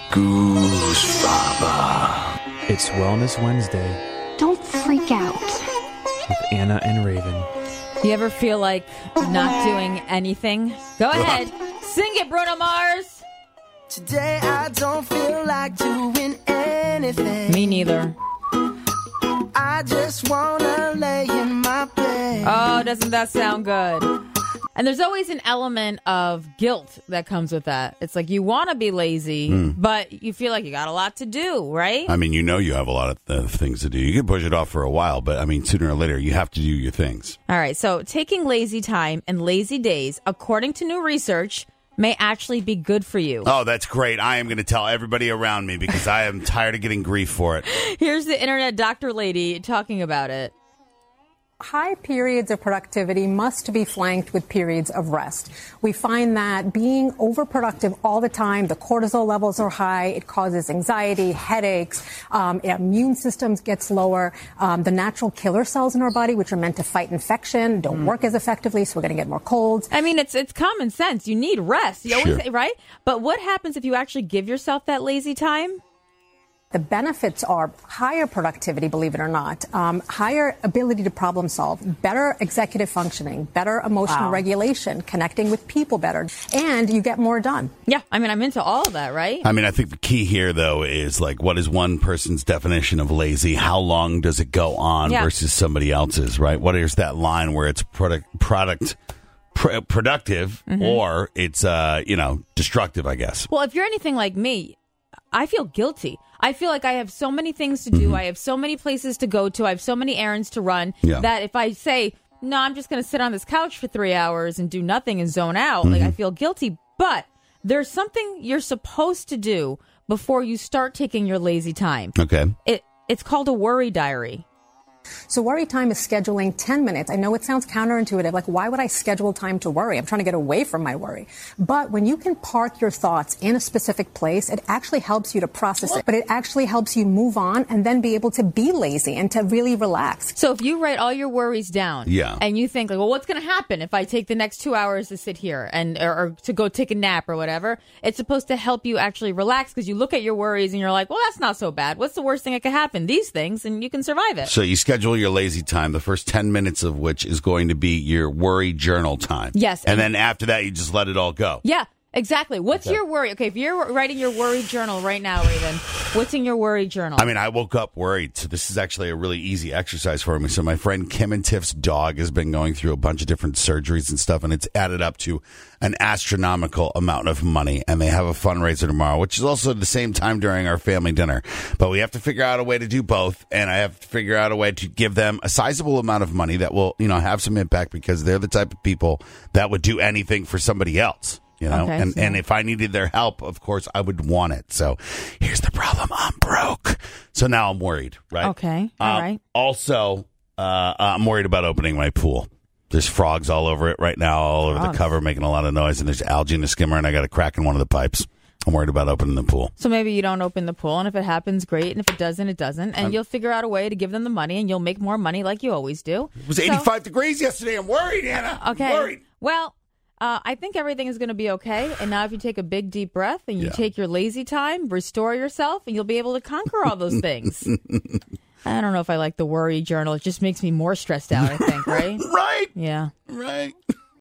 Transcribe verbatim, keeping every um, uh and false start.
Goose Baba. It's Wellness Wednesday Don't freak out. with Anna and Raven. You ever feel like not doing anything? Go ahead. Sing it, Bruno Mars. Today I don't feel like doing anything. Me neither. I just wanna lay in my bed. Oh, doesn't that sound good? And there's always an element of guilt that comes with that. It's like you want to be lazy, mm. but you feel like you got a lot to do, right? I mean, you know you have a lot of uh, things to do. You can push it off for a while, but I mean, sooner or later, you have to do your things. All right, so taking lazy time and lazy days, according to new research, may actually be good for you. Oh, that's great. I am going to tell everybody around me because I am tired of getting grief for it. Here's the internet doctor lady talking about it. High periods of productivity must be flanked with periods of rest. We find that being overproductive all the time, the cortisol levels are high, it causes anxiety, headaches, um, immune systems gets lower, um, the natural killer cells in our body, which are meant to fight infection, don't mm. work as effectively, so we're going to get more colds. I mean, it's it's common sense. You need rest. You always sure. say, right? But what happens if you actually give yourself that lazy time? The benefits are higher productivity, believe it or not, um, higher ability to problem solve, better executive functioning, better emotional wow. regulation, connecting with people better, and you get more done. Yeah, I mean, I'm into all of that, right? I mean, I think the key here, though, is like, what is one person's definition of lazy? How long does it go on yeah. versus somebody else's, right? What is that line where it's product, product pr- productive mm-hmm. or it's, uh, you know, destructive, I guess? Well, if you're anything like me, I feel guilty. I feel like I have so many things to do. Mm-hmm. I have so many places to go to. I have so many errands to run yeah. that if I say, no, I'm just going to sit on this couch for three hours and do nothing and zone out, mm-hmm. like I feel guilty. But there's something you're supposed to do before you start taking your lazy time. Okay. It It's called a worry diary. So worry time is scheduling ten minutes. I know it sounds counterintuitive. Like, why would I schedule time to worry? I'm trying to get away from my worry. But when you can park your thoughts in a specific place, it actually helps you to process it. But it actually helps you move on and then be able to be lazy and to really relax. So if you write all your worries down yeah. and you think, like, well, what's going to happen if I take the next two hours to sit here and or, or to go take a nap or whatever, it's supposed to help you actually relax because you look at your worries and you're like, well, that's not so bad. What's the worst thing that could happen? These things, and you can survive it. So you schedule your lazy time, the first ten minutes of which is going to be your worry journal time. Yes. And, and then after that, you just let it all go. Yeah, exactly. What's okay. your worry? Okay, if you're writing your worry journal right now, Raven, what's in your worry journal? I mean, I woke up worried, so this is actually a really easy exercise for me. So my friend Kim and Tiff's dog has been going through a bunch of different surgeries and stuff, and it's added up to an astronomical amount of money, and they have a fundraiser tomorrow, which is also at the same time during our family dinner. But we have to figure out a way to do both, and I have to figure out a way to give them a sizable amount of money that will, you know, have some impact because they're the type of people that would do anything for somebody else. You know, okay, and, so. and if I needed their help, of course, I would want it. So here's the problem. I'm broke. So now I'm worried, right? Okay. All um, right. Also, uh, I'm worried about opening my pool. There's frogs all over it right now, all over frogs. the cover, making a lot of noise. And there's algae in the skimmer, and I got a crack in one of the pipes. I'm worried about opening the pool. So maybe you don't open the pool, and if it happens, great. And if it doesn't, it doesn't. And um, you'll figure out a way to give them the money, and you'll make more money like you always do. It was so, eighty-five degrees yesterday. I'm worried, Anna. Okay. I'm worried. Well, Uh, I think everything is going to be okay. And now if you take a big, deep breath and you yeah. take your lazy time, restore yourself, and you'll be able to conquer all those things. I don't know if I like the worry journal. It just makes me more stressed out, I think, right? Right. Yeah. Right.